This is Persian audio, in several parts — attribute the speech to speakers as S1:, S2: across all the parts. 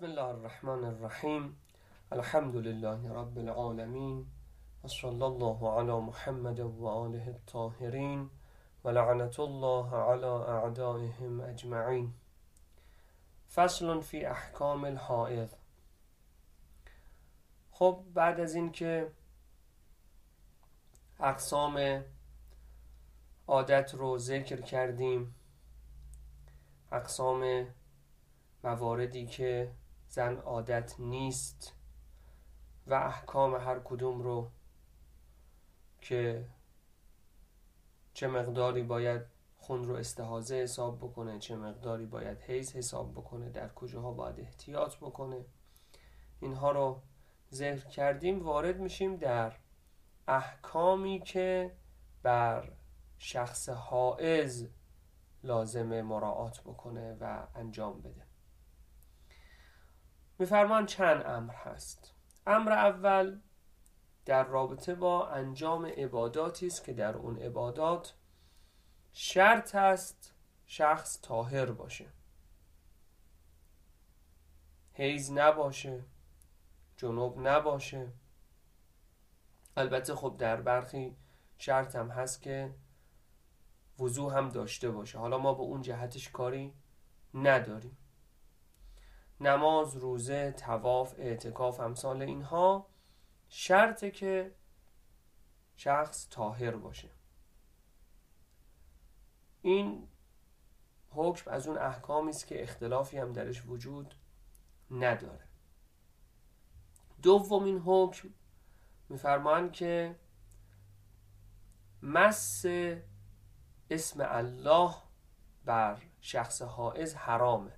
S1: بسم الله الرحمن الرحیم. الحمد لله رب العالمین و صلی الله علی محمد و آله الطاهرین و لعنت الله علی اعدائهم اجمعین. فصل فی احکام الحائض. خب بعد از این که اقسام عادت رو ذکر کردیم، اقسام مواردی که زن عادت نیست و احکام هر کدوم رو که چه مقداری باید خون رو استحاضه حساب بکنه، چه مقداری باید حیض حساب بکنه، در کجاها باید احتیاط بکنه، اینها رو ذکر کردیم. وارد میشیم در احکامی که بر شخص حائض لازم مراعات بکنه و انجام بده. میفرمان چند امر هست. امر اول در رابطه با انجام عباداتی است که در اون عبادات شرط است شخص طاهر باشه، حیض نباشه، جنوب نباشه. البته خب در برخی شرط هم هست که وضو هم داشته باشه، حالا ما به اون جهتش کاری نداریم. نماز، روزه، طواف، اعتکاف، امثال اینها شرطه که شخص طاهر باشه. این حکم از اون احکامی است که اختلافی هم درش وجود نداره. دومین حکم میفرمایند که مس اسم الله بر شخص حائض حرامه.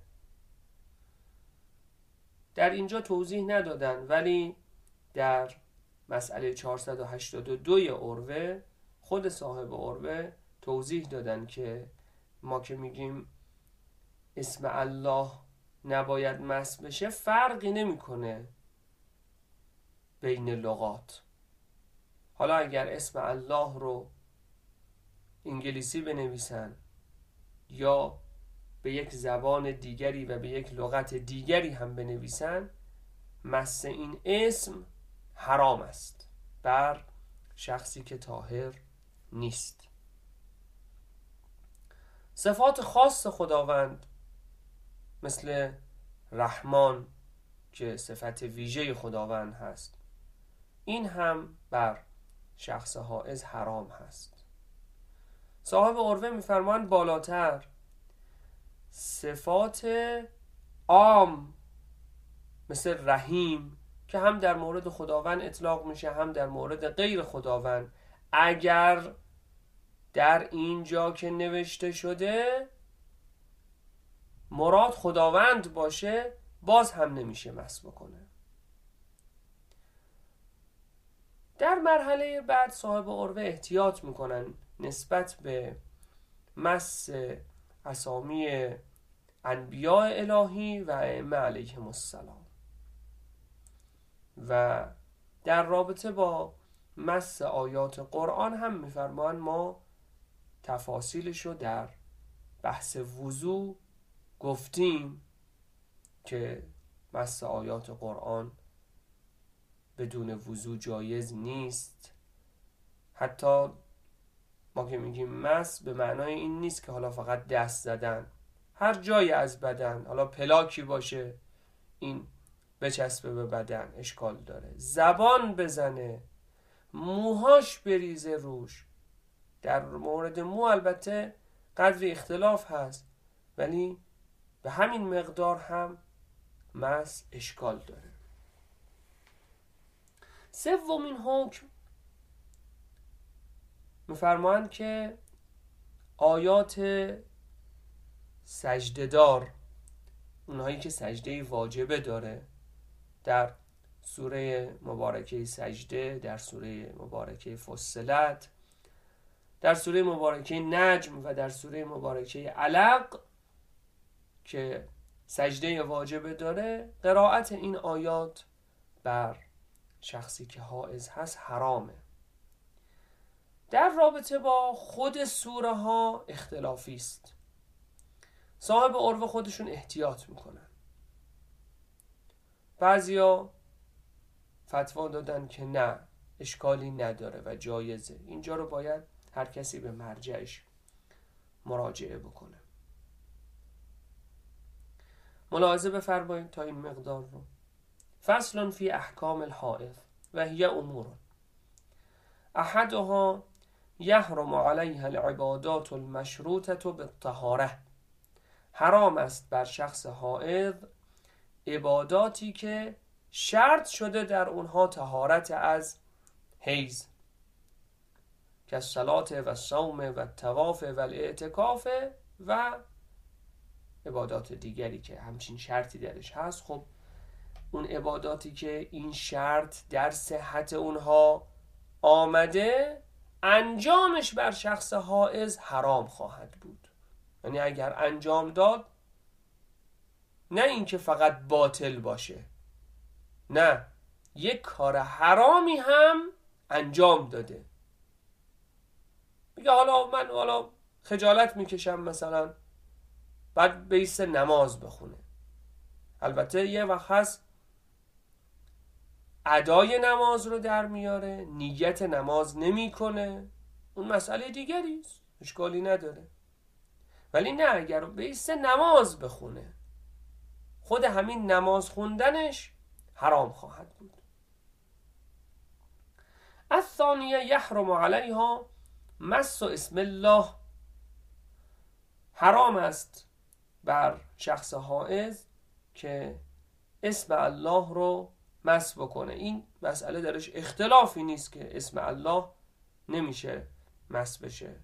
S1: در اینجا توضیح ندادن، ولی در مسئله 482 عروه خود صاحب عروه توضیح دادن که ما که میگیم اسم الله نباید مس بشه، فرقی نمیکنه بین لغات. حالا اگر اسم الله رو انگلیسی بنویسن یا به یک زبان دیگری و به یک لغت دیگری هم بنویسن، مس این اسم حرام است بر شخصی که طاهر نیست. صفات خاص خداوند مثل رحمان که صفت ویژه خداوند هست، این هم بر شخص حائض حرام هست. صاحب عروه میفرمایند بالاتر صفات عام مثل رحیم که هم در مورد خداوند اطلاق میشه هم در مورد غیر خداوند، اگر در اینجا که نوشته شده مراد خداوند باشه باز هم نمیشه مس بکنه. در مرحله بعد صاحب عروه احتیاط میکنن نسبت به مس اسامی انبیاء الهی و ائمه علیهم السلام، و در رابطه با مس آیات قرآن هم میفرمان ما تفاصیلش رو در بحث وضو گفتیم که مس آیات قرآن بدون وضو جایز نیست. حتی ما که میگیم مس به معنای این نیست که حالا فقط دست زدن، هر جایی از بدن، حالا پلاکی باشه این بچسبه به بدن اشکال داره، زبان بزنه، موهاش بریزه روش. در مورد مو البته قدر اختلاف هست، ولی به همین مقدار هم مس اشکال داره. سومین حکم میفرمایند که آیات سجده‌دار، اونهایی که سجده واجبه داره، در سوره مبارکه سجده، در سوره مبارکه فصلت، در سوره مبارکه نجم و در سوره مبارکه علق که سجده واجبه داره، قرائت این آیات بر شخصی که حائض هست حرامه. در رابطه با خود سوره ها اختلافی است. صاحب عروه خودشون احتیاط میکنن. بعضیا فتوا دادن که نه، اشکالی نداره و جایزه. اینجا رو باید هر کسی به مرجعش مراجعه بکنه. ملاحظه بفرمایید تا این مقدار رو. فصل فی احکام الحائض و هی امور احدها یحرم علیها العبادات المشروطه بالطهاره. حرام است بر شخص حائض عباداتی که شرط شده در اونها طهارت از حیض، که الصلاة و الصوم و الطواف و الاعتکاف و عبادات دیگری که همچین شرطی درش هست. خب اون عباداتی که این شرط در صحت اونها آمده، انجامش بر شخص حائض حرام خواهد بود. یعنی اگر انجام داد، نه اینکه فقط باطل باشه، نه، یک کار حرامی هم انجام داده. میگه حالا خجالت میکشم مثلا، بعد بیسته نماز بخونه. البته یه وقت هست ادای نماز رو در میاره، نیت نماز نمیکنه، اون مسئله دیگری است، اشکالی نداره. ولی نه، اگر بیسته نماز بخونه، خود همین نماز خوندنش حرام خواهد بود. الثانیه یحرم علیها مس اسم الله. حرام است بر شخص حائض که اسم الله رو مس بکنه. این مسئله درش اختلافی نیست که اسم الله نمیشه مس بشه.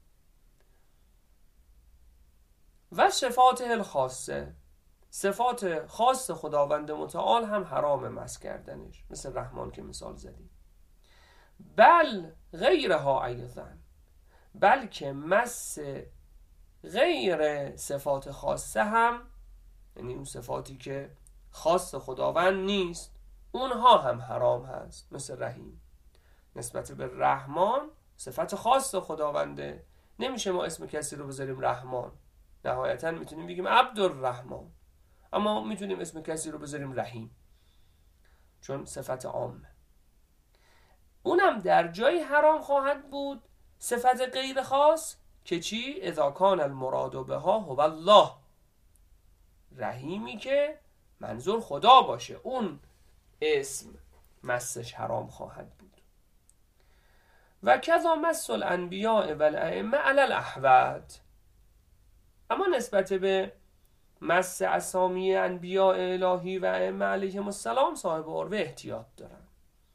S1: و صفات الخاصه، صفات خاص خداوند متعال هم حرام مس کردنش، مثل رحمان که مثال زدیم. بل غیرها ایضا، بلکه مس غیر صفات خاصه هم، یعنی اون صفاتی که خاص خداوند نیست، اونها هم حرام هست. مثل رحیم، نسبت به رحمان صفت خاص خداونده، نمیشه ما اسم کسی رو بذاریم رحمان. نهایتا میتونیم بگیم عبدالرحمن، اما میتونیم اسم کسی رو بذاریم رحیم، چون صفت عامه. اونم در جای حرام خواهد بود صفت غیر خاص که چی؟ اذا کان المراد بها هو الله، رحیمی که منظور خدا باشه، اون اسم مسش حرام خواهد بود. و کذا مس الانبیاء و الائمه علی الاحوط. اما نسبت به مس اسامی انبیاء الهی و ائمه علیهم السلام صاحب عروه احتیاط دارن.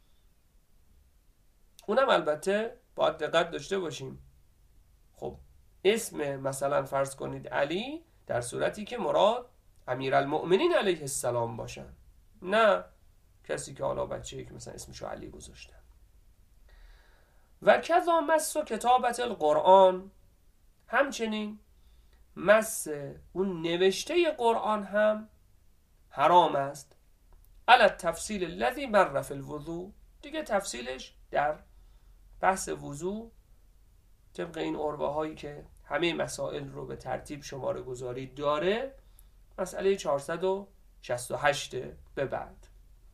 S1: اونم البته باید دقت داشته باشیم. خب اسم مثلا فرض کنید علی، در صورتی که مراد امیرالمؤمنین علیه السلام باشن، نه کسی که حالا بچه‌ای که مثلا اسمشو علی گذاشتن. و کذا مس کتابت القرآن، همچنین مس اون نوشته قرآن هم حرام است. علی التفصیل الذی مر فی الوضوء، دیگه تفصیلش در بحث وضوء طبق این عربه هایی که همه مسائل رو به ترتیب شماره گذاری داره، مسئله 468 به بعد.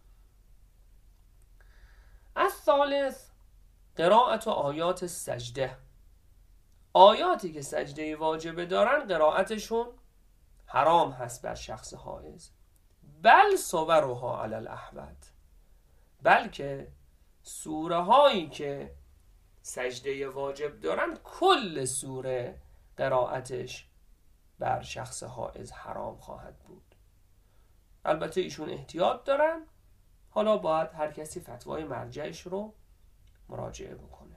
S1: الثالث قرائت آیات سجده، آیاتی که سجده واجبه دارن قرائتشون حرام هست بر شخص حائض. بل صورها علی الاحوط، بلکه سوره هایی که سجده واجب دارن کل سوره قرائتش بر شخص حائض حرام خواهد بود. البته ایشون احتیاط دارن، حالا باید هر کسی فتوای مرجعش رو مراجعه بکنه.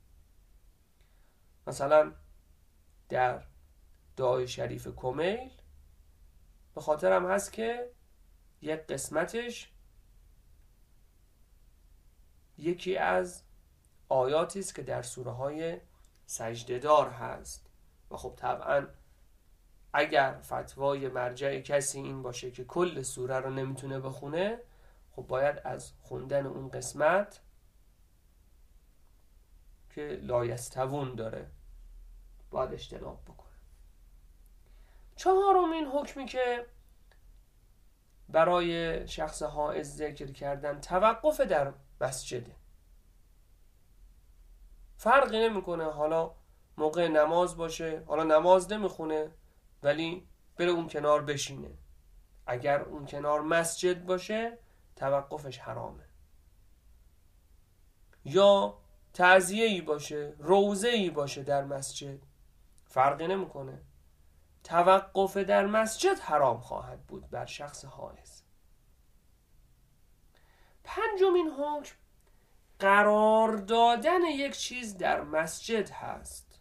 S1: مثلا در دعای شریف کمیل به خاطرم هست که یک قسمتش یکی از آیاتی است که در سوره های سجده دار هست و خب طبعا اگر فتوای مرجع کسی این باشه که کل سوره رو نمیتونه بخونه، خب باید از خوندن اون قسمت که لایستوون داره باید اجتناب بکنه. چهارمین حکمی که برای شخص حائض ذکر کردن توقف در مسجده. فرقی نمیکنه حالا موقع نماز باشه، حالا نماز نمیخونه ولی بره اون کنار بشینه، اگر اون کنار مسجد باشه توقفش حرامه. یا تعزیه‌ای باشه، روضه‌ای باشه در مسجد، فرقی نمیکنه، توقف در مسجد حرام خواهد بود بر شخص حائض. پنجمین حکم قرار دادن یک چیز در مسجد هست.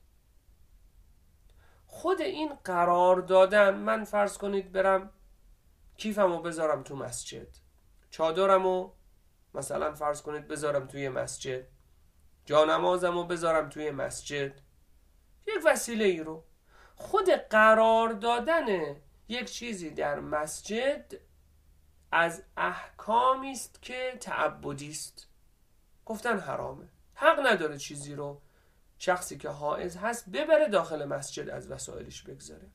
S1: خود این قرار دادن، من فرض کنید برم کیفمو بذارم تو مسجد، چادرمو مثلا فرض کنید بذارم توی مسجد، جانمازمو بذارم توی مسجد، یک وسیله ای رو، خود قرار دادن یک چیزی در مسجد از احکامی است که تعبدی است، گفتن حرامه. حق نداره چیزی رو شخصی که حائض هست ببره داخل مسجد از وسایلش بگذاره.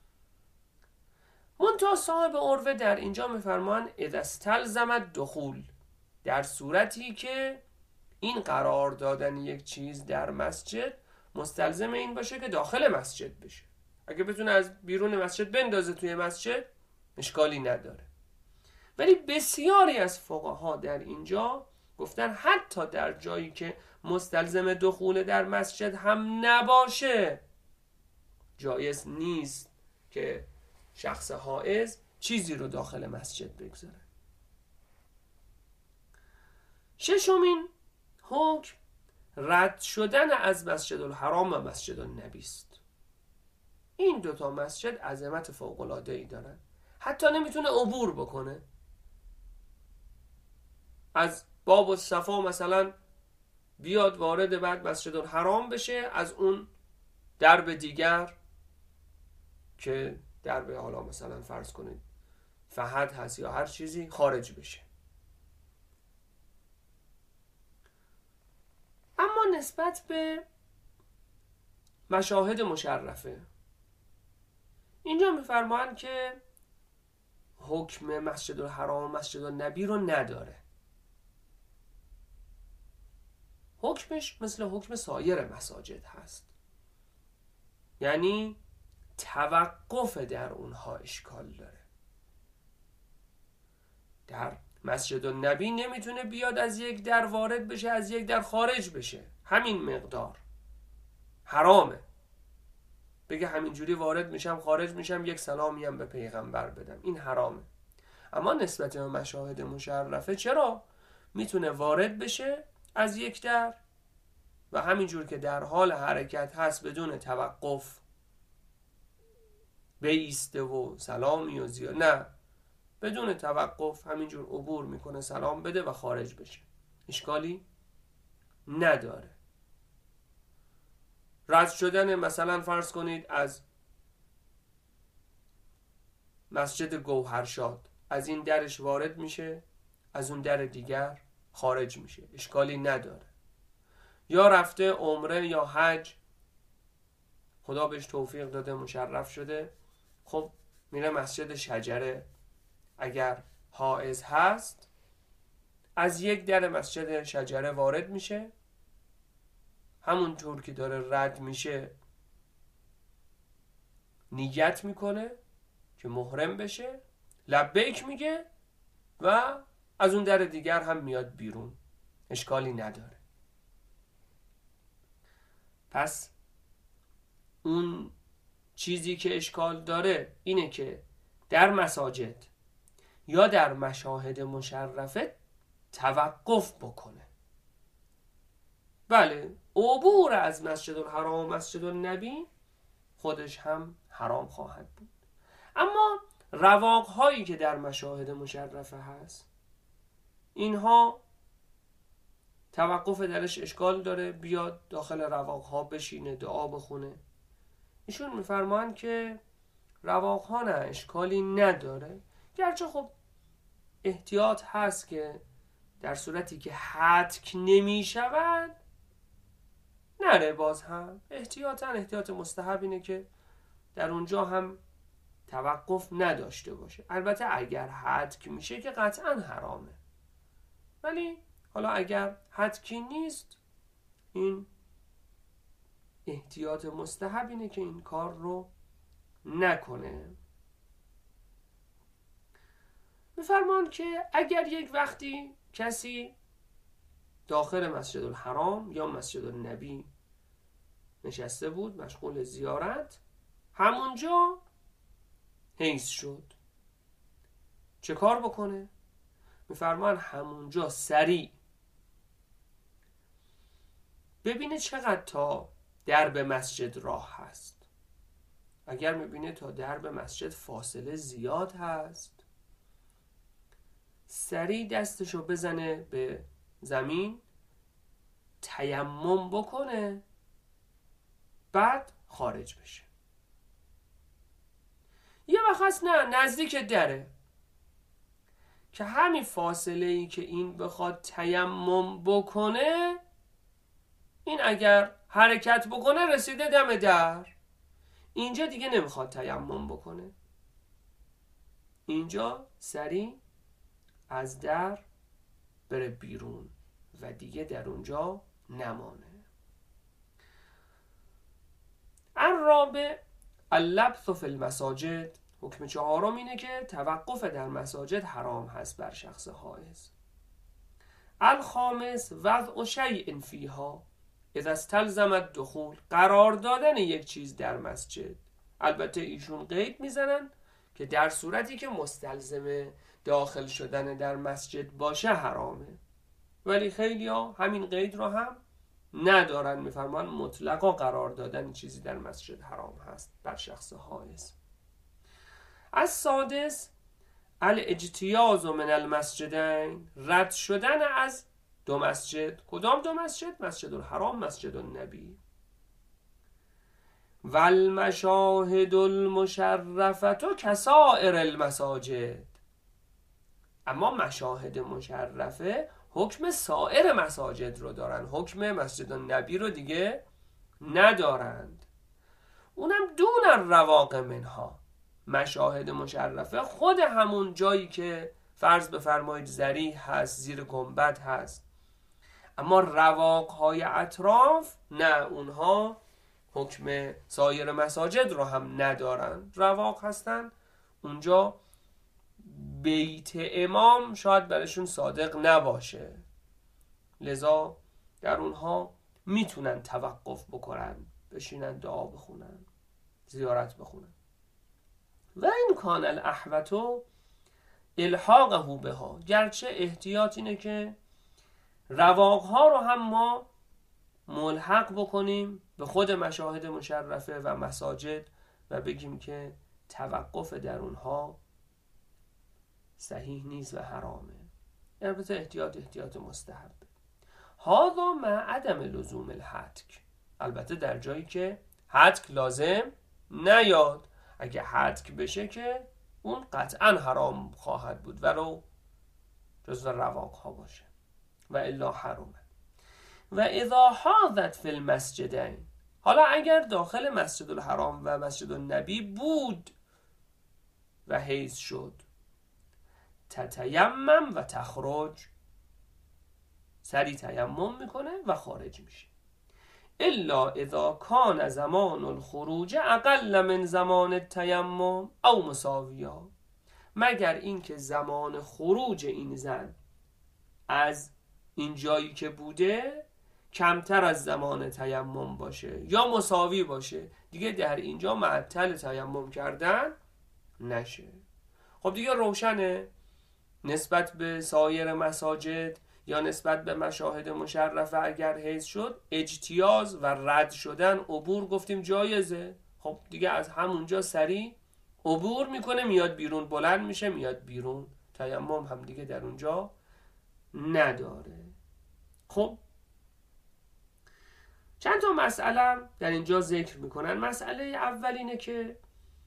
S1: منتها صاحب عروه در اینجا میفرمان اذا استلزم الدخول، در صورتی که این قرار دادن یک چیز در مسجد مستلزم این باشه که داخل مسجد بشه. اگه بتونه از بیرون مسجد بندازه توی مسجد اشکالی نداره. ولی بسیاری از فقها در اینجا گفتن حتی در جایی که مستلزم دخول در مسجد هم نباشه جایز نیست که شخص حائض چیزی رو داخل مسجد بگذاره. ششمین حکم رد شدن از مسجد الحرام و مسجد النبی است. این دوتا مسجد عظمت فوق‌العاده‌ای دارن، حتی نمیتونه عبور بکنه. از باب الصفا مثلا بیاد وارد بعد مسجد الحرام بشه، از اون درب دیگر که درب حالا مثلا فرض کنید فهد هست یا هر چیزی خارج بشه. اما نسبت به مشاهد مشرفه اینجا میفرمان که حکم مسجد الحرام و مسجد النبی رو نداره. حکمش مثل حکم سایر مساجد هست، یعنی توقف در اونها اشکال داره. در مسجد النبی نمیتونه بیاد از یک در وارد بشه از یک در خارج بشه، همین مقدار حرامه. بگه همینجوری وارد میشم خارج میشم یک سلامی هم به پیغمبر بدم، این حرامه. اما نسبت به مشاهد مشرفه چرا؟ میتونه وارد بشه از یک در و همینجور که در حال حرکت هست بدون توقف بایسته و سلامی و زیاد، نه، بدون توقف همینجور عبور میکنه سلام بده و خارج بشه، اشکالی نداره. رد شدن مثلا فرض کنید از مسجد گوهرشاد، از این درش وارد میشه از اون در دیگر خارج میشه، اشکالی نداره. یا رفته عمره یا حج، خدا بهش توفیق داده مشرف شده، خب میره مسجد شجره، اگر حائض هست از یک در مسجد شجره وارد میشه، همونطور که داره رد میشه نیت میکنه که محرم بشه، لبیک میگه و از اون در دیگر هم میاد بیرون، اشکالی نداره. پس اون چیزی که اشکال داره اینه که در مساجد یا در مشاهد مشرفه توقف بکنه. بله، عبور از مسجد الحرام و مسجد النبی خودش هم حرام خواهد بود. اما رواق‌هایی که در مشاهد مشرفه هست اینها توقف درش اشکال داره، بیاد داخل رواق‌ها بشینه دعا بخونه. ایشون میفرمان که رواق‌ها نه اشکالی نداره، گرچه خب احتیاط هست که در صورتی که حتک نمی شود نره. باز هم احتیاط مستحب اینه که در اونجا هم توقف نداشته باشه. البته اگر حتک میشه که قطعا حرامه، ولی حالا اگر حتکی نیست، این احتیاط مستحب اینه که این کار رو نکنه. میفرمان که اگر یک وقتی کسی داخل مسجد الحرام یا مسجد النبی نشسته بود مشغول زیارت، همونجا حیض شد، چه کار بکنه؟ میفرمان همونجا سریع ببینه چقدر تا درب مسجد راه هست. اگر میبینه تا درب مسجد فاصله زیاد هست، سریع دستشو بزنه به زمین، تیمم بکنه، بعد خارج بشه. یه وقت هست نه نزدیک دره که همین فاصله ای که این بخواد تیمم بکنه، این اگر حرکت بکنه رسیده دم در، اینجا دیگه نمیخواد تیمم بکنه، اینجا سریع از در بره بیرون و دیگه در اونجا نمانه. الرابع اللبث فی المساجد. حکم چهارم اینه که توقف در مساجد حرام هست بر شخص حائض. الخامس وضع شیء فیها اذا استلزم الدخول. قرار دادن یک چیز در مسجد. البته ایشون قید میزنن که در صورتی که مستلزم داخل شدن در مسجد باشه حرامه، ولی خیلی ها همین قید رو هم ندارن، میفرمان مطلقا قرار دادن چیزی در مسجد حرام هست بر شخص حائض. السادس الاجتیاز من المسجدین. رد شدن از دو مسجد. کدام دو مسجد؟ مسجد الحرام، مسجد النبی. والمشاهد المشرفة کسائر المساجد. اما مشاهد مشرفه حکم سایر مساجد رو دارن، حکم مسجد النبی رو دیگه ندارند. اونم دون الرواق منها. مشاهد مشرفه خود همون جایی که فرض بفرمایید ذریح هست، زیر گنبد هست، اما رواقهای اطراف نه، اونها حکم سایر مساجد رو هم ندارن. رواق هستن اونجا بیت امام شاید برشون صادق نباشه، لذا در اونها میتونن توقف بکنن، بشینن دعا بخونن، زیارت بخونن. و این کان الاحوط الحاقه بها. گرچه احتیاط اینه که رواقها رو هم ما ملحق بکنیم به خود مشاهد مشرفه و مساجد و بگیم که توقف در اونها صحیح نیست و حرامه. البته احتیاط مستحب. هذا مع عدم لزوم الحتک. البته در جایی که حتک لازم نیاد. اگه حتک بشه که اون قطعا حرام خواهد بود ولو جزو رواق ها باشه، و الا حرامه. و اذا حاضت فی المسجدین. حالا اگر داخل مسجد الحرام و مسجد النبی بود و حیض شد، تتیمم و تخرج. سری تیمم میکنه و خارج میشه. الا اذا کان زمان الخروج اقل من زمان التیمم او مساویا. مگر اینکه زمان خروج این زن از این جایی که بوده کمتر از زمان تیمم باشه یا مساوی باشه، دیگه در اینجا معطل تیمم کردن نشه. خب دیگه روشنه نسبت به سایر مساجد یا نسبت به مشاهد مشرفه اگر حیض شد، اجتیاز و رد شدن، عبور گفتیم جایزه. خب دیگه از همونجا سریع عبور میکنه، میاد بیرون، بلند میشه میاد بیرون، تیمم هم دیگه در اونجا نداره. خب چند تا مسئله در اینجا ذکر میکنن. مسئله اول اینه که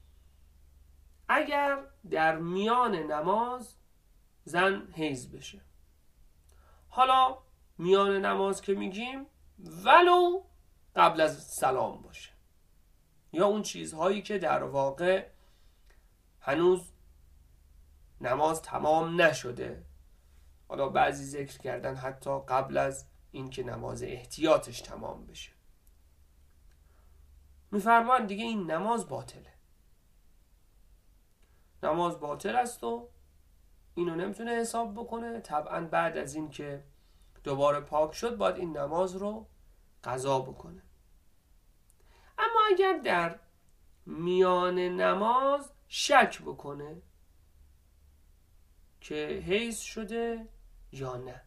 S1: اگر در میان نماز زن حیض بشه، حالا میان نماز که میگیم ولو قبل از سلام باشه، یا اون چیزهایی که در واقع هنوز نماز تمام نشده. حالا بعضی ذکر کردن حتی قبل از اینکه نماز احتیاطش تمام بشه. میفرمان دیگه این نماز باطله، نماز باطل است و اینو نمیتونه حساب بکنه. طبعا بعد از این که دوباره پاک شد باید این نماز رو قضا بکنه. اما اگر در میان نماز شک بکنه که حیض شده یا نه،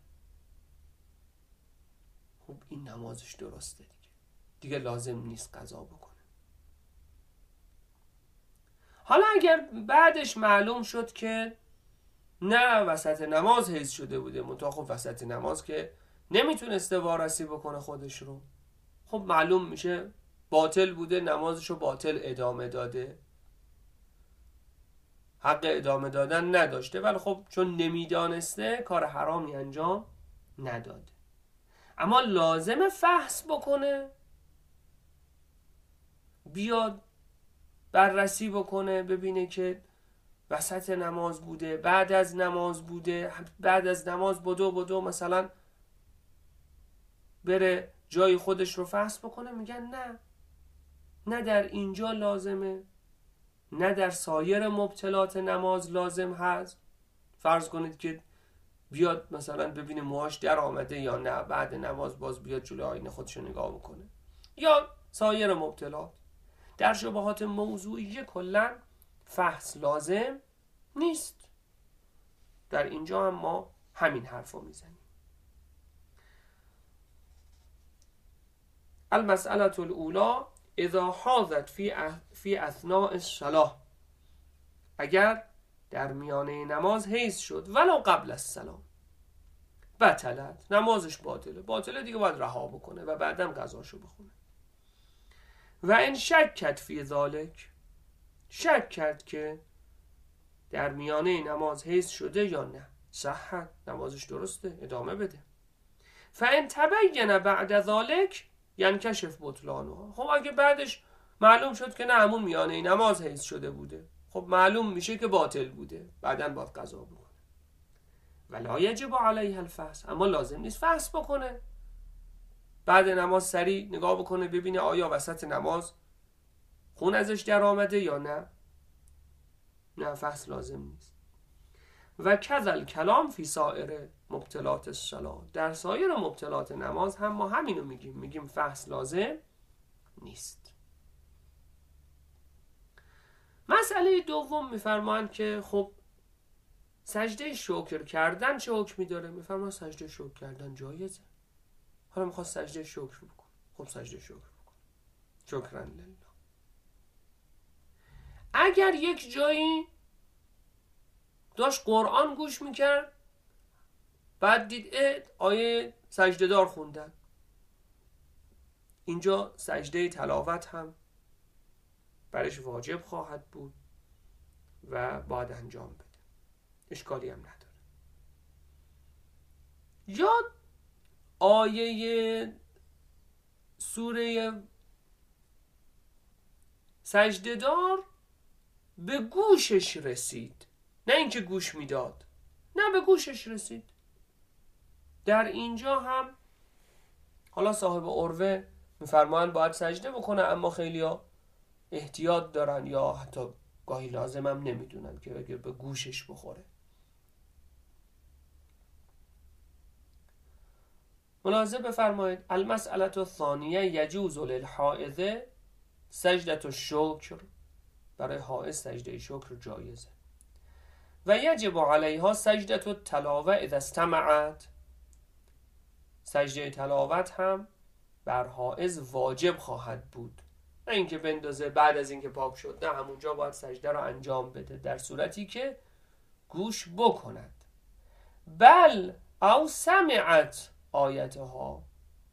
S1: خب این نمازش درسته دیگه لازم نیست قضا بکنه. حالا اگر بعدش معلوم شد که نه وسط نماز حیض شده بوده، منتها خب وسط نماز که نمیتونسته وارسی بکنه خودش رو، خب معلوم میشه باطل بوده، نمازشو باطل ادامه داده، حق ادامه دادن نداشته، ولی خب چون نمیدانسته کار حرامی انجام نداده. اما لازم فحص بکنه، بیاد بررسی بکنه ببینه که وسط نماز بوده، بعد از نماز بوده، بعد از نماز بدو مثلا بره جای خودش رو فحص بکنه، میگن نه در اینجا لازمه، نه در سایر مبطلات نماز لازم هست. فرض کنید که بیاد مثلا ببینه موهاش در آمده یا نه، بعد نماز باز بیاد جلوی آینه خودش رو نگاه بکنه، یا سایر مبطلات. در شبهات موضوعی کلا فحص لازم نیست. در اینجا هم ما همین حرف رو میزنیم. المسئله الاولی اذا حاضت فی اثناء الصلاة، اگر در میانه نماز حیض شد ولو قبل السلام بطلت، نمازش باطله دیگه باید رها بکنه و بعدم قضاشو بخونه. و این شکت فی ذالک، شک کرد که در میانه نماز حیض شده یا نه، صحت، نمازش درسته، ادامه بده. فان تبین بعد ذالک ینکشف بطلانها، خب اگه بعدش معلوم شد که نه همون میانه نماز حیض شده بوده، خب معلوم میشه که باطل بوده، بعداً باید قضا بکنه. ولا یجب علیه الفحص، اما لازم نیست فحص بکنه. بعد نماز سریع نگاه بکنه ببینه آیا وسط نماز خون ازش در آمده یا نه فحص لازم نیست. و کذل کلام فی سائر مبطلات الصلاة، در سایر مبطلات نماز هم ما همینو میگیم فحص لازم نیست. مسئله دوم میفرمایند که خب سجده شکر کردن چه حکمی داره؟ میفرمایند سجده شکر کردن جایزه. حالا میخواد سجده شکر بکن، خب سجده شکر بکن، شکرا لله. اگر یک جایی داشت قرآن گوش میکرد، بعد دید آیه سجده دار خوندن، اینجا سجده تلاوت هم برش واجب خواهد بود و باید انجام بده، اشکالی هم نداره. یا آیه سوره سجده دار به گوشش رسید، نه اینکه گوش میداد، نه به گوشش رسید. در اینجا هم حالا صاحب عروه میفرمایند باید سجده بکنه، اما خیلیا احتیاط دارن یا حتی گاهی لازم هم نمیدونن که اگر به گوشش بخوره. ملاحظه بفرمایید المسئله الثانیه یجوز للحائض سجدة الشکر، برای حائض سجده شکر جایزه. و یجب علیها سجدة التلاوه اذا استمعت، سجده تلاوت هم بر حائض واجب خواهد بود، نه اینکه بندازه بعد از اینکه پاک شد، نه همونجا باید سجده را انجام بده در صورتی که گوش بکند. بل او سمعت آیتها،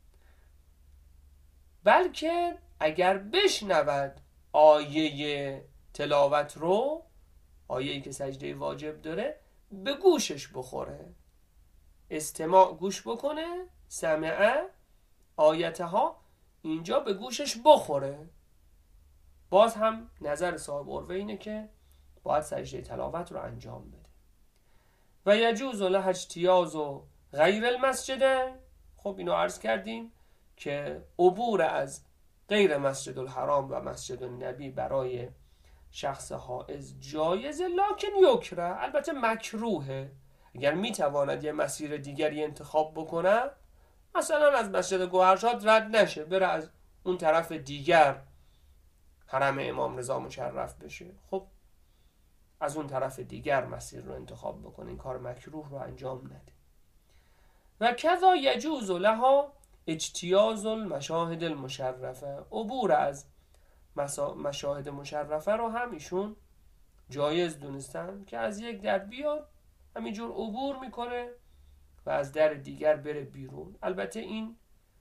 S1: بلکه اگر بشنود آیه تلاوت رو، آیه‌ای که سجده واجب داره، به گوشش بخوره، استماع گوش بکنه، سمعه آیتها، اینجا به گوشش بخوره. باز هم نظر صاحب عروه اینه که باید سجده تلاوت رو انجام بده. و یجوز له اجتیاز و غیر المسجد. خب اینو عرض کردیم که عبور از غیر مسجد الحرام و مسجد النبی برای شخص حائض جایزه، لکن یکره، البته مکروهه. اگر میتواند یه مسیر دیگری انتخاب بکنه، مثلا از مسجد گوهرشاد رد نشه، بره از اون طرف دیگر حرم امام رضا مشرف بشه، خب از اون طرف دیگر مسیر رو انتخاب بکنه، این کار مکروه رو انجام نده. و کذا یجوز لها اجتیاز المشاهد المشرفه. عبور از مشاهد مشرفه رو هم ایشون جایز دونستن که از یک در بیاد همینجور عبور میکنه و از در دیگر بره بیرون. البته این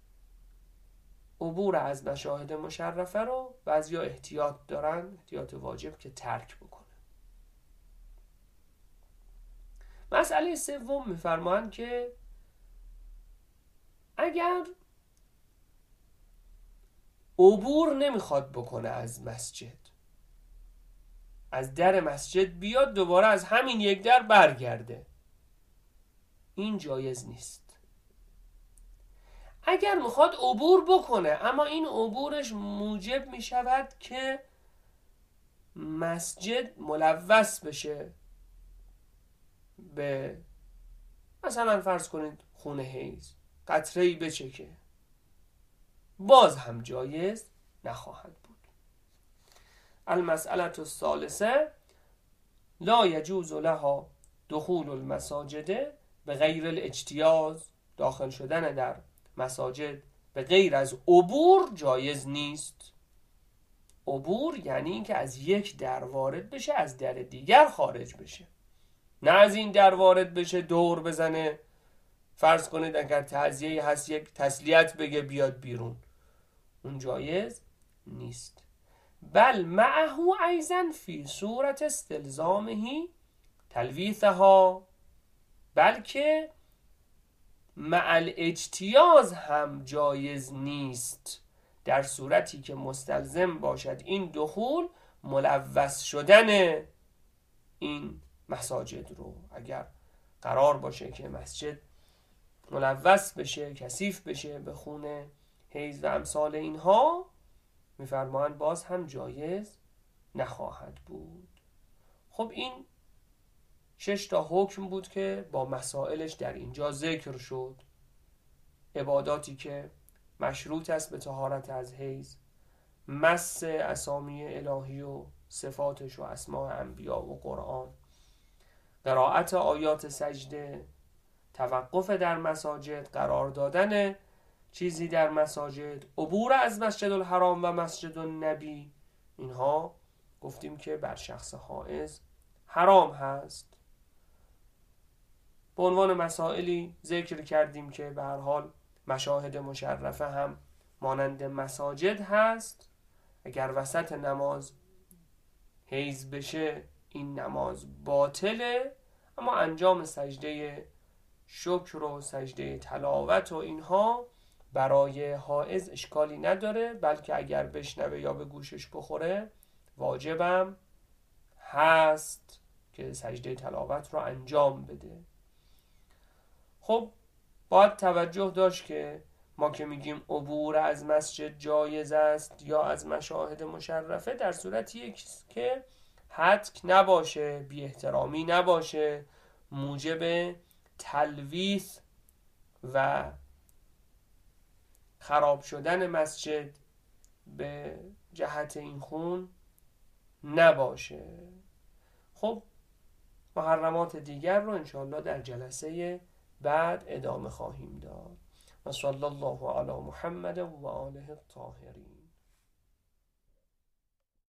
S1: عبور از مشاهد مشرفه رو بعضیا احتیاط دارن، احتیاط واجب، که ترک بکنه. مسئله سوم میفرمایند که اگر عبور نمیخواد بکنه از مسجد، از در مسجد بیاد دوباره از همین یک در برگرده، این جایز نیست. اگر میخواد عبور بکنه اما این عبورش موجب میشود که مسجد ملوث بشه به مثلا فرض کنید خون حیض، قطره‌ای بچکه، باز هم جایز نخواهد بود. المسئله الثالثه لا یجوز لها دخول المساجد به غیر الاجتیاز. داخل شدن در مساجد به غیر از عبور جایز نیست. عبور یعنی این که از یک در وارد بشه از در دیگر خارج بشه، نه از این در وارد بشه دور بزنه، فرض کنید اگر تعزیه هست یک تسلیت بگه بیاد بیرون، اون جایز نیست. بل معه ایضا فی صورت استلزامه تلویثها، بلکه مع الاجتیاز هم جایز نیست در صورتی که مستلزم باشد این دخول ملوث شدن این مساجد رو. اگر قرار باشه که مسجد ملوث بشه، کثیف بشه به خون حیض و امثال اینها، میفرمایند باز هم جایز نخواهد بود. خب این 6 تا حکم بود که با مسائلش در اینجا ذکر شد. عباداتی که مشروط است به طهارت از حیض، مس اسامی الهی و صفاتش و اسماء انبیا و قرآن، قرائت آیات سجده، توقف در مساجد، قرار دادن چیزی در مساجد، عبور از مسجد الحرام و مسجد النبی، اینها گفتیم که بر شخص حائض حرام هست. به عنوان مسائلی ذکر کردیم که به هر حال مشاهد مشرفه هم مانند مساجد هست. اگر وسط نماز حیض بشه این نماز باطله، اما انجام سجده شکر و سجده تلاوت و اینها برای حائض اشکالی نداره، بلکه اگر بشنوه یا به گوشش بخوره واجبم هست که سجده تلاوت رو انجام بده. خب باید توجه داشت که ما که میگیم عبور از مسجد جایز است یا از مشاهد مشرفه، در صورتیه که حتک نباشه، بی احترامی نباشه، موجب تلویث و خراب شدن مسجد به جهت این خون نباشه. خب محرمات دیگر رو انشاءالله در جلسه بعد ادامه خواهیم داد. و صلی الله علی محمد و آله الطاهرین.